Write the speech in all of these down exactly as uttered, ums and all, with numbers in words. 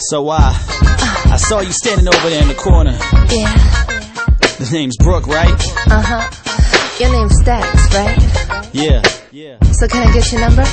So I, uh, I saw you standing over there in the corner. Yeah. The name's Brooke, right? Uh-huh. Your name's Stacks, right? Yeah. Yeah. So can I get your number?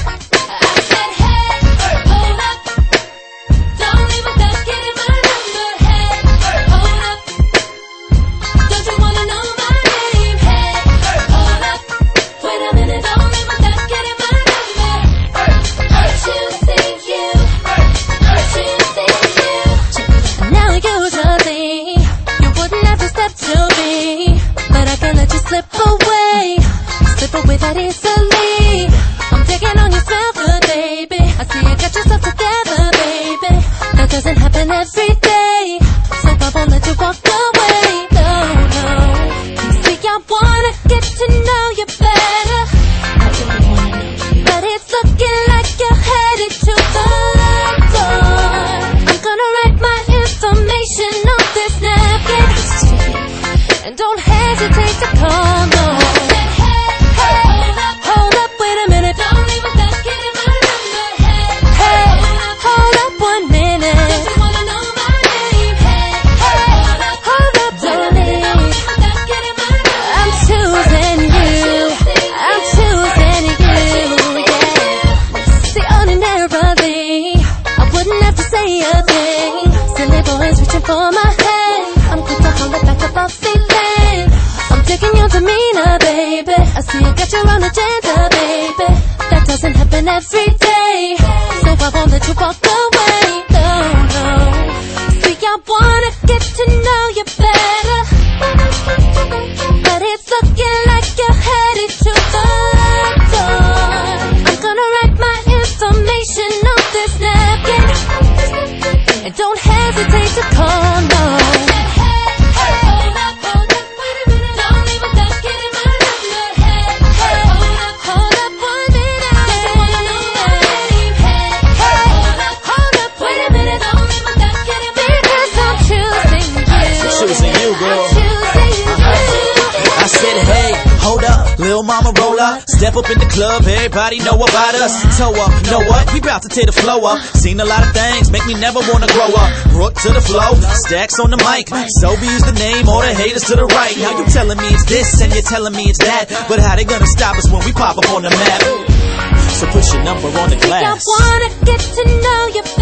Slip away, slip away that easily. I'm digging on yourself, good baby. I see you got yourself together, baby. That doesn't happen every day, so I won't let you walk away. No, no. You see, I wanna get to know you better. I really wanna know you, but it's looking like you're headed to the door. I'm gonna write my information on this napkin, and don't hesitate to call. For my hand, I'm quick to hold it back about feeling. I'm digging your demeanor, baby. I see you got your own agenda, baby. That doesn't happen every day, so I won't let you walk away. No, no. See, I wanna get to know you better, but it's looking like you're headed to the door. I'm gonna write my information on this napkin, and don't hesitate to call, no. Lil' mama roll up, step up in the club, everybody know about us. Toe up, know what? We bout to tear the flow up. Seen a lot of things, make me never wanna grow up. Brooke to the flow, Stacks on the mic. Sobe's the name, all the haters to the right. Now you telling me it's this and you're telling me it's that, but how they gonna stop us when we pop up on the map? So put your number on the glass. I wanna get to know you